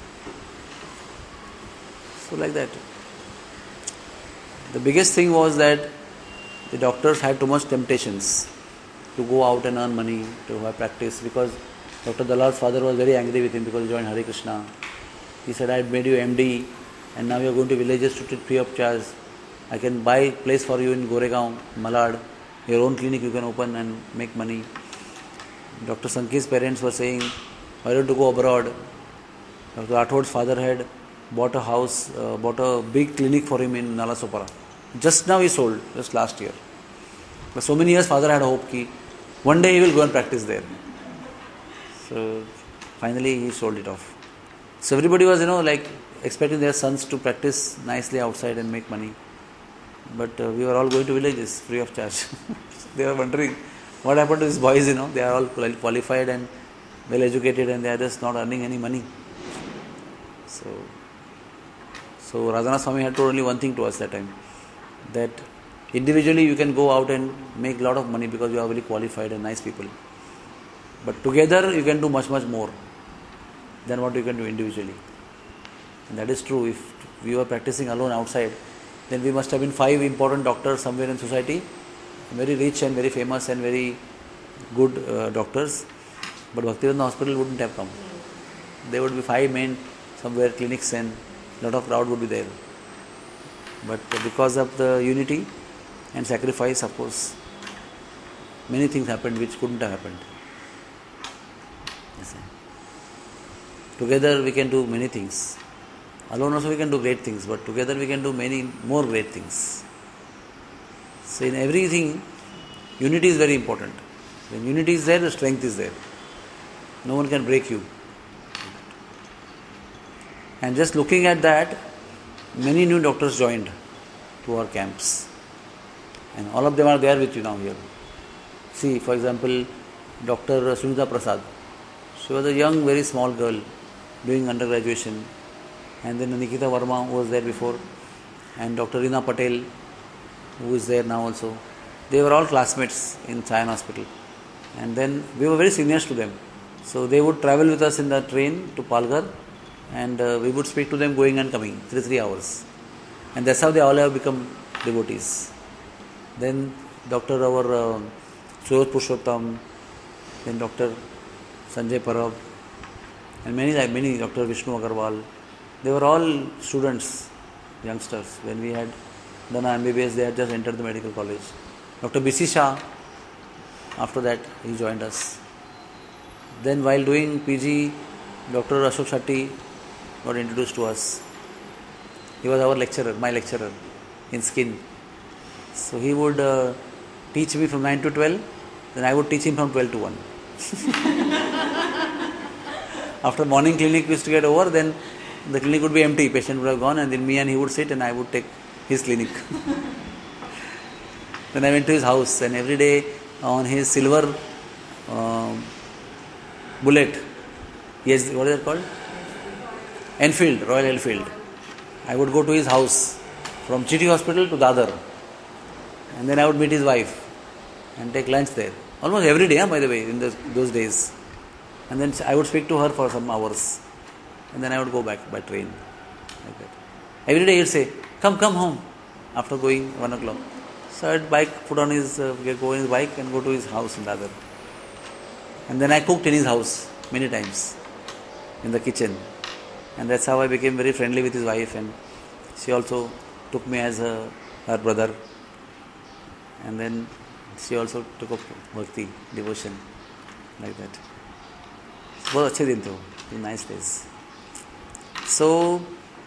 So like that. The biggest thing was that the doctors had too much temptations to go out and earn money, to have practice, because Doctor Dalal's father was very angry with him because he joined Hare Krishna. He said, I had made you M D and now you are going to villages to treat free of charge. I can buy place for you in Goregaon, Malad. Your own clinic you can open and make money. Doctor Sankhi's parents were saying, why don't you go abroad? Doctor Rathod's father had bought a house, uh, bought a big clinic for him in Nalasopara. Just now he sold, just last year. For so many years, father had a hope that one day he will go and practice there. So finally he sold it off. So everybody was, you know, like expecting their sons to practice nicely outside and make money. But uh, we were all going to villages free of charge. They were wondering what happened to these boys, you know. They are all qualified and well educated and they are just not earning any money. So, so Radhanath Swami had told only one thing to us that time, that individually you can go out and make a lot of money because you are very qualified and nice people. But together you can do much, much more than what you can do individually. And that is true. If we were practicing alone outside, then we must have been five important doctors somewhere in society, very rich and very famous and very good uh, doctors. But Bhaktivedanta Hospital wouldn't have come. There would be five main somewhere clinics and a lot of crowd would be there. But because of the unity and sacrifice, of course, many things happened which couldn't have happened. Yes, together we can do many things. Alone also we can do great things, but together we can do many more great things. So in everything, unity is very important. When unity is there, the strength is there. No one can break you. And just looking at that, many new doctors joined to our camps. And all of them are there with you now here. See, for example, Doctor Sunita Prasad. She was a young, very small girl doing undergraduation. And then Nikita Verma, who was there before. And Doctor Rina Patel, who is there now also. They were all classmates in Sion Hospital. And then we were very seniors to them. So they would travel with us in the train to Palghar. And uh, we would speak to them going and coming, three, three hours. And that's how they all have become devotees. Then Doctor our uh, Suraj Purushottam, then Doctor Sanjay Parab, and many, like many, Doctor Vishnu Agarwal. They were all students, youngsters. When we had done our M B B S, they had just entered the medical college. Doctor B C Shah, after that, he joined us. Then while doing P G, Doctor Ashok Shetty got introduced to us. He was our lecturer, my lecturer in skin. So he would uh, teach me from nine to twelve, then I would teach him from twelve to one. After morning clinic used to get over, then the clinic would be empty, patient would have gone, and then me and he would sit and I would take his clinic. Then I went to his house, and every day on his silver uh, bullet, yes, what is it called? Enfield, Royal Enfield. I would go to his house from Chitty Hospital to Dadar, and then I would meet his wife and take lunch there. Almost every day, huh, by the way, in those, those days. And then I would speak to her for some hours, and then I would go back by train. Like that. Every day he'd say, come, come home, after going one o'clock. So I'd bike, put on his, uh, go on his bike and go to his house in Dadar. And then I cooked in his house many times, in the kitchen. And that's how I became very friendly with his wife, and she also took me as a, her brother. And then she also took up bhakti, devotion, like that. बहुत अच्छे दिन थे वो, nice days. So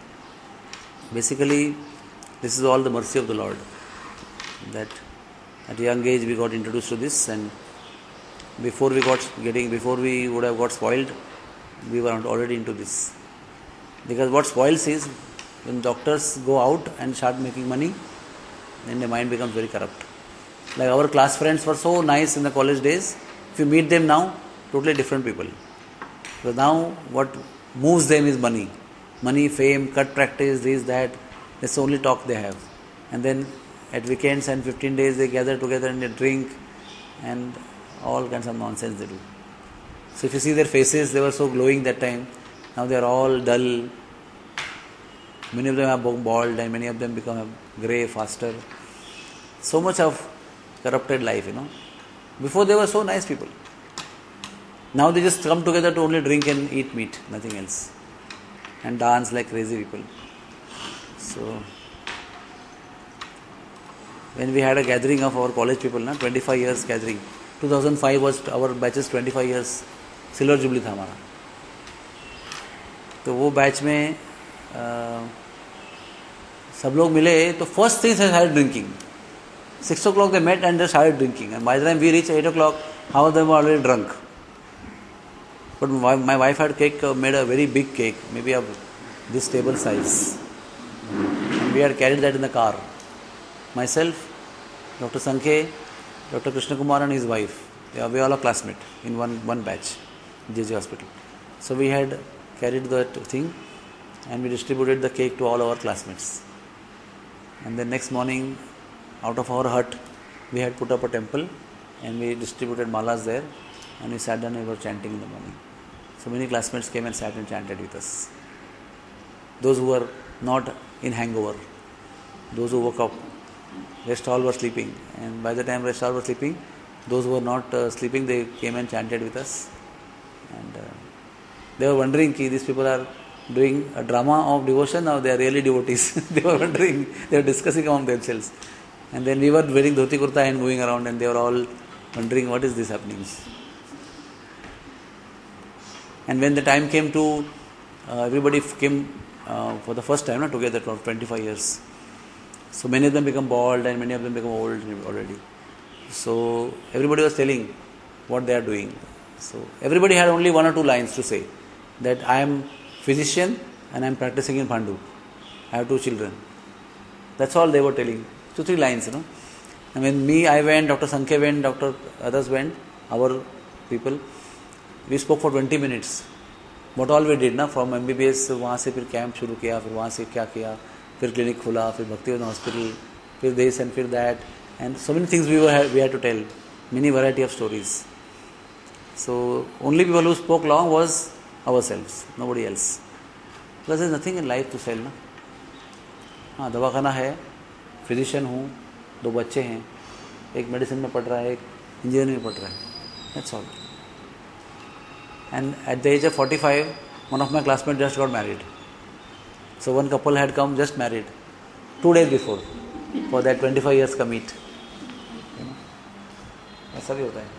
basically, this is all the mercy of the Lord. That at a young age we got introduced to this, and before we got getting, before we would have got spoiled, we were already into this. Because what spoils is when doctors go out and start making money, then the mind becomes very corrupt. Like our class friends were so nice in the college days. If you meet them now, totally different people. Because now what moves them is money. Money, fame, cut practice, this, that. That's the only talk they have. And then at weekends and fifteen days they gather together and they drink and all kinds of nonsense they do. So if you see their faces, they were so glowing that time. Now they are all dull. Many of them are bald and many of them become grey faster. So much of corrupted life, you know. Before they were so nice people. Now they just come together to only drink and eat meat, nothing else. And dance like crazy people. So, when we had a gathering of our college people, na, twenty-five years gathering. two thousand five was our batch's twenty-five years. Silver Jubilee था हमारा. तो वो batch में आ, सब लोग मिले तो first thing they started drinking. Six o'clock they met and they started drinking. And by the time we reached eight o'clock, half of them were already drunk. But my, my wife had cake, uh, made a very big cake, maybe of this table size. And we had carried that in the car. Myself, Doctor Sankhe, Doctor Krishna Kumar and his wife. They are, we all are classmates in one, one batch, J J Hospital. So we had carried that thing and we distributed the cake to all our classmates. And then next morning, out of our hut, we had put up a temple and we distributed malas there and we sat down and we were chanting in the morning. So many classmates came and sat and chanted with us. Those who were not in hangover, those who woke up, rest all were sleeping. And by the time rest all were sleeping, those who were not uh, sleeping, they came and chanted with us. And uh, they were wondering, ki these people are doing a drama of devotion or they are really devotees. They were wondering, they were discussing among themselves. And then we were wearing dhoti kurta and moving around and they were all wondering what is this happening. And when the time came to, uh, everybody came uh, for the first time not together for twenty-five years. So many of them become bald and many of them become old already. So everybody was telling, what they are doing. So everybody had only one or two lines to say, that I am physician and I am practicing in Pandu. I have two children. That's all they were telling. Two, three lines, you know. I mean, me, I went, Doctor Sankhe went, Doctor others went, our people. We spoke for twenty minutes. What all we did, na, from M B B S, वहाँ से फिर camp शुरू किया, फिर वहाँ से क्या किया, फिर क्लिनिक खुला, फिर भक्तिवेदांत हॉस्पिटल, फिर this and फिर that, and so many things we were we had to tell, many variety of stories. So only people who spoke long was ourselves, nobody else. Because there is nothing in life to sell, ना. हाँ, दवाखाना है, physician हूँ, दो बच्चे हैं, एक medicine में पढ़ रहा है, एक इंजीनियरिंग में पढ़ रहा है. That's all. And at the age of forty-five, one of my classmates just got married. So one couple had come just married two days before for that twenty-five years का meet. ऐसा भी होता है.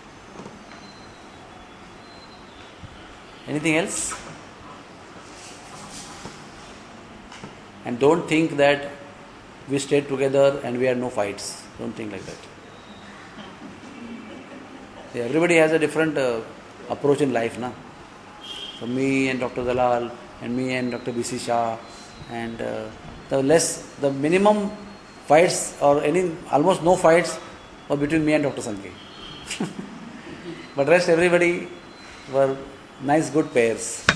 Anything else? And don't think that we stayed together and we had no fights. Don't think like that. Everybody has a different uh, approach in life, na? So me and Doctor Dalal and me and Doctor B C Shah, and uh, the less, the minimum fights or any, almost no fights were between me and Doctor Sankhe. But rest everybody were nice, good pairs.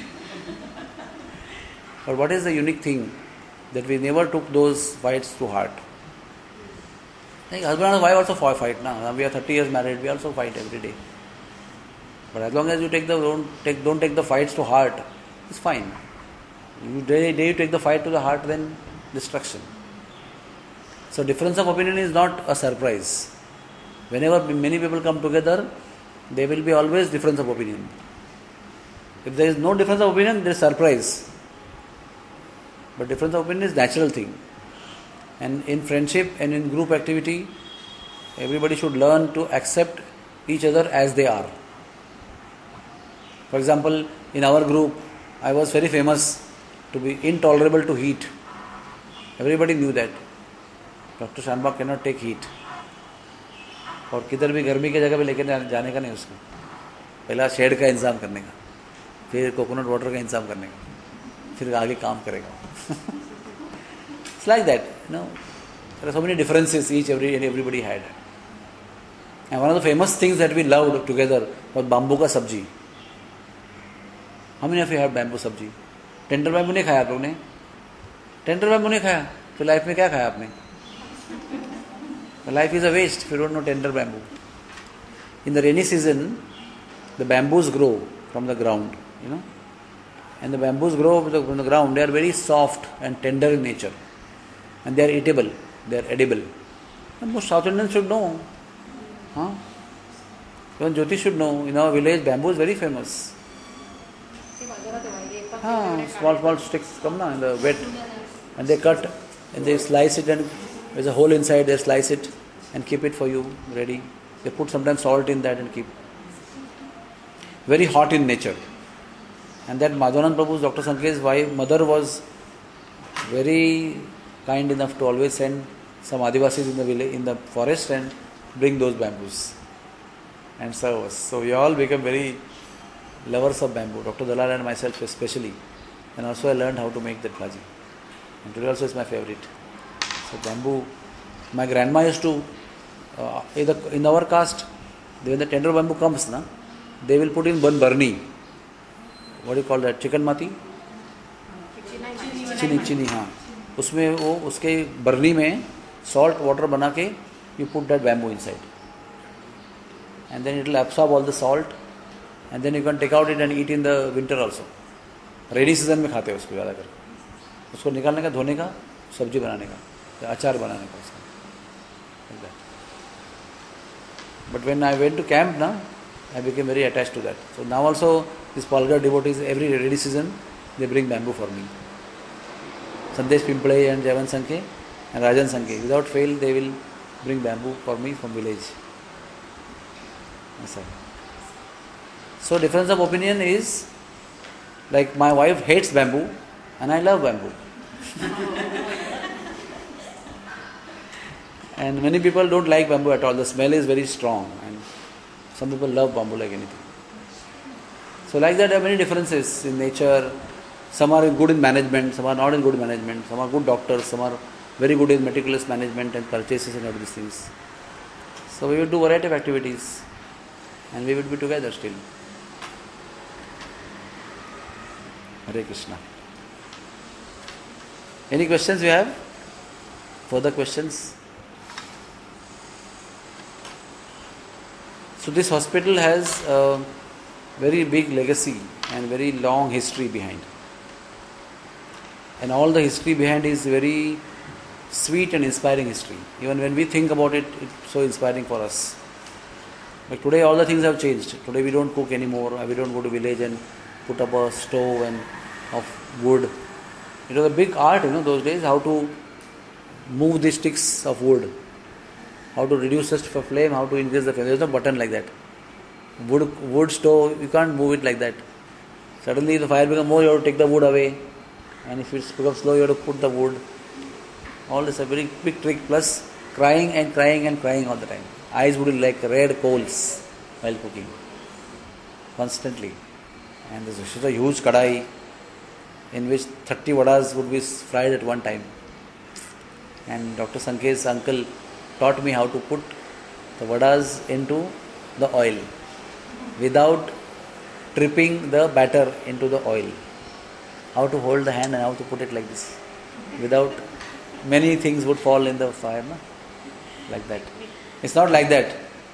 But what is the unique thing? That we never took those fights to heart. Like husband and wife also fight now. We are thirty years married, we also fight every day. But as long as you take the don't take don't take the fights to heart, it's fine. You day, day you take the fight to the heart, then destruction. So difference of opinion is not a surprise. Whenever many people come together, there will be always difference of opinion. If there is no difference of opinion, there is surprise. But difference of opinion is natural thing. And in friendship and in group activity, everybody should learn to accept each other as they are. For example, in our group, I was very famous to be intolerable to heat. Everybody knew that. Doctor Shanbag cannot take heat. और किधर भी गर्मी की जगह पे लेके जाने का नहीं उसको. पहला शेड का इंतजाम करने का, फिर कोकोनट वाटर का इंतजाम करने का, फिर आगे काम करेगा. It's like that, you know. There are so many differences each every and everybody had. And one of the famous things that we loved together was bamboo ka sabji. How many of you have bamboo sabji? Tender bamboo नहीं खाया आप लोग ने? Tender bamboo नहीं खाया? तो life में क्या खाया आपने? Life is a waste if you don't know tender bamboo. In the rainy season, the bamboos grow from the ground, you know. And the bamboos grow from the ground. They are very soft and tender in nature. And they are eatable. They are edible. And most South Indians should know. Huh? Even Jyoti should know. In our village, bamboo is very famous. Huh, small, small sticks come now in the wet. And they cut and they slice it, and there's a hole inside. They slice it and keep it for you ready. They put sometimes salt in that and keep. Very hot in nature. And that Madhavanand Prabhu's, Doctor Sankhe's wife, mother was very kind enough to always send some Adivasis in the village, in the forest, and bring those bamboos and serve us. So we all became very lovers of bamboo. Doctor Dalal and myself especially. And also I learned how to make that bhaji. And today also is my favorite. So bamboo, my grandma used to, uh, in our caste, when the tender bamboo comes, na, they will put in one burni. What do you call that? Chicken mati? Chini, chini, हाँ. उसमें वो उसके बर्नी में salt water बना के you put that bamboo inside. And then it will absorb all the salt. And then you can take out it and eat in the winter also. Rainy season में खाते हैं उसको ज़्यादा करके. उसको निकालने का, धोने का, सब्जी बनाने का, अचार बनाने का उसका. Like that. But when I went to camp now, I became very attached to that. So now also these Palghar devotees, every rainy season, they bring bamboo for me. Sandesh Pimple and Javan Sankhe and Rajan Sankhe. Without fail, they will bring bamboo for me from village. Yes, sir. So difference of opinion is, like my wife hates bamboo and I love bamboo. And many people don't like bamboo at all. The smell is very strong. And Some people love bamboo like anything. So like that, there are many differences in nature. Some are good in management, some are not in good management, some are good doctors, some are very good in meticulous management and purchases and all these things. So we would do variety of activities and we would be together still. Hare Krishna. Any questions you have? Further questions? So this hospital has a very big legacy and very long history behind. And all the history behind is very sweet and inspiring history. Even when we think about it, it's so inspiring for us. But today all the things have changed. Today we don't cook anymore. We don't go to village and put up a stove and of wood. It was a big art, you know, those days, how to move the sticks of wood, how to reduce the flame, how to increase the flame. There is no button like that. Wood, wood stove, you can't move it like that. Suddenly the fire becomes more, you have to take the wood away. And if it becomes slow, you have to put the wood. All this is a very big trick. Plus crying and crying and crying all the time. Eyes would be like red coals while cooking. Constantly. And this is a huge kadai in which thirty vadas would be fried at one time. And Doctor Sankesh's uncle taught me how to put the vadas into the oil without tripping the batter into the oil. How to hold the hand and how to put it like this. Without many things would fall in the fire. No? Like that. It's not like that.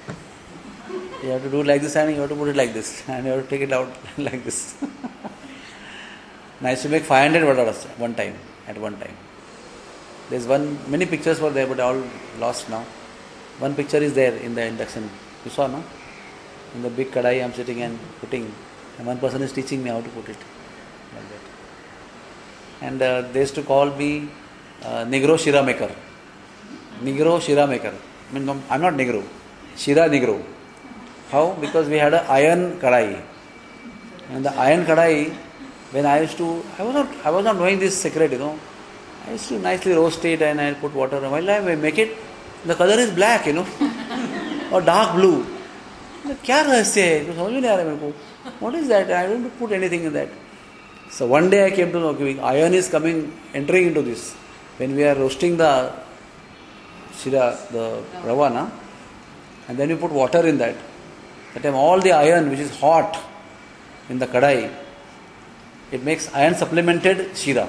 You have to do it like this and you have to put it like this. And you have to take it out like this. And I used to make five hundred vadas one time, at one time. There's one, many pictures were there but all lost now. One picture is there in the induction. You saw, no? In the big kadai I'm sitting and putting. And one person is teaching me how to put it. Like that. And uh, they used to call me uh, Negro Shira Maker. Negro Shira Maker. I mean, I'm not Negro. Shira Negro. How? Because we had an iron kadai. And the iron kadai, when I used to, I was not, I was not knowing this secret, you know. I used to nicely roast it and I put water. And while I make it, the color is black, you know, or dark blue. Kya rahasya hai? Samajh mein nahi aa raha mere ko. What is that? I don't put anything in that. So one day I came to know that iron is coming, entering into this. When we are roasting the shira, the rava, na, and then you put water in that. That time all the iron which is hot in the kadai, it makes iron supplemented shira.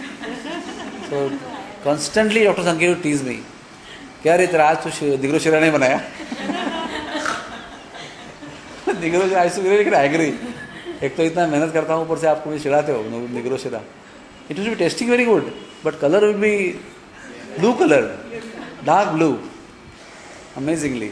So constantly Doctor Sankeshji would tease me. Kya re tera aaj to Negro Shira nahi banaya? Negro Shira, I used to be very angry. एक तो इतना मेहनत करता हूँ ऊपर से आपको भी चिढ़ाते हो निगरो शिरा. It will be tasting very good, but color will be blue color, dark blue, amazingly.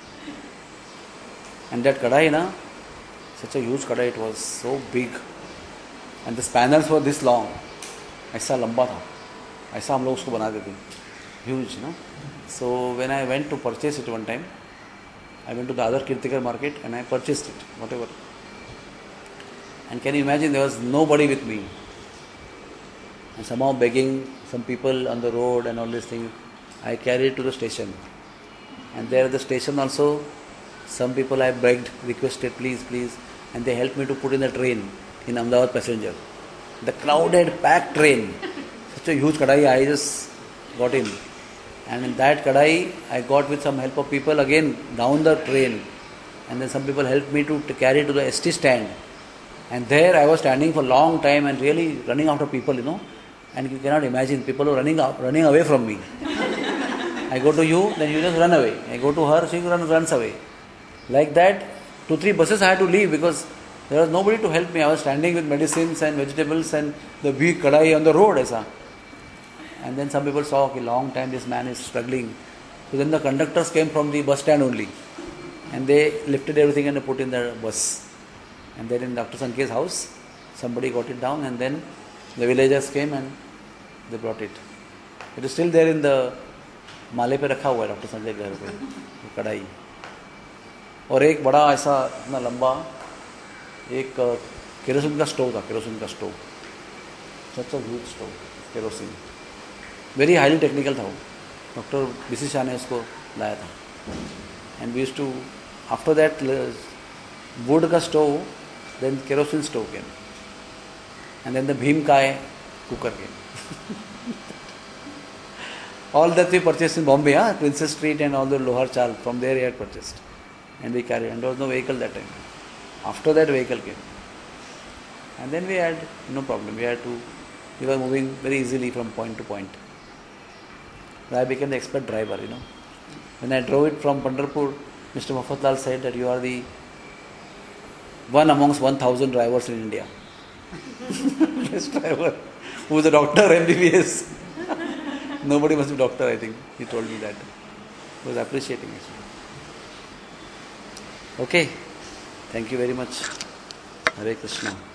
And that kadai, na, such a huge kadai, it was so big, and the spanners were this long. ऐसा लंबा था, ऐसा हम लोग उसको बनाते थे, huge, ना. So when I went to purchase it one time, I went to the other Kirtikar market and I purchased it, whatever. And can you imagine, there was nobody with me. And somehow begging some people on the road and all these things, I carried it to the station. And there at the station also, some people I begged, requested, please, please. And they helped me to put in the train, in Ahmedabad passenger. The crowded, packed train. Such a huge kadai, I just got in. And in that kadai, I got with some help of people again down the train. And then some people helped me to, to carry to the S T stand. And there I was standing for a long time and really running after people, you know. And you cannot imagine, people were running up, running away from me. I go to you, then you just run away. I go to her, she run, runs away. Like that, two, three buses I had to leave because there was nobody to help me. I was standing with medicines and vegetables and the big kadai on the road. Aisa. And then some people saw, okay, long time this man is struggling. So then the conductors came from the bus stand only. And they lifted everything and they put in the bus. And then in Doctor Sankesh's house, somebody got it down and then the villagers came and they brought it. It is still there in the माले पे रखा हुआ है doctor Sanjay घर पे कढ़ाई. और एक बड़ा ऐसा इतना लंबा एक केरोसिन का स्टोव था, केरोसिन का stove, such a huge stove, kerosene, very highly technical था वो. डॉक्टर बीसी शाह ने उसको लाया था. And we used to after that wood ka stove, then kerosene stove came. And then the Bhimkai cooker came. All that we purchased in Bombay, huh? Princess Street and all the Lohar Chal, from there we had purchased. And we carried, and there was no vehicle that time. After that vehicle came. And then we had no problem. We had to, we were moving very easily from point to point. I became the expert driver, you know. When I drove it from Pandharpur, Mister Mafatlal said that you are the one amongst one thousand drivers in India. Best driver, who was a doctor, M B B S. Nobody must be doctor, I think. He told me that. He was appreciating it. Okay. Thank you very much. Hare Krishna.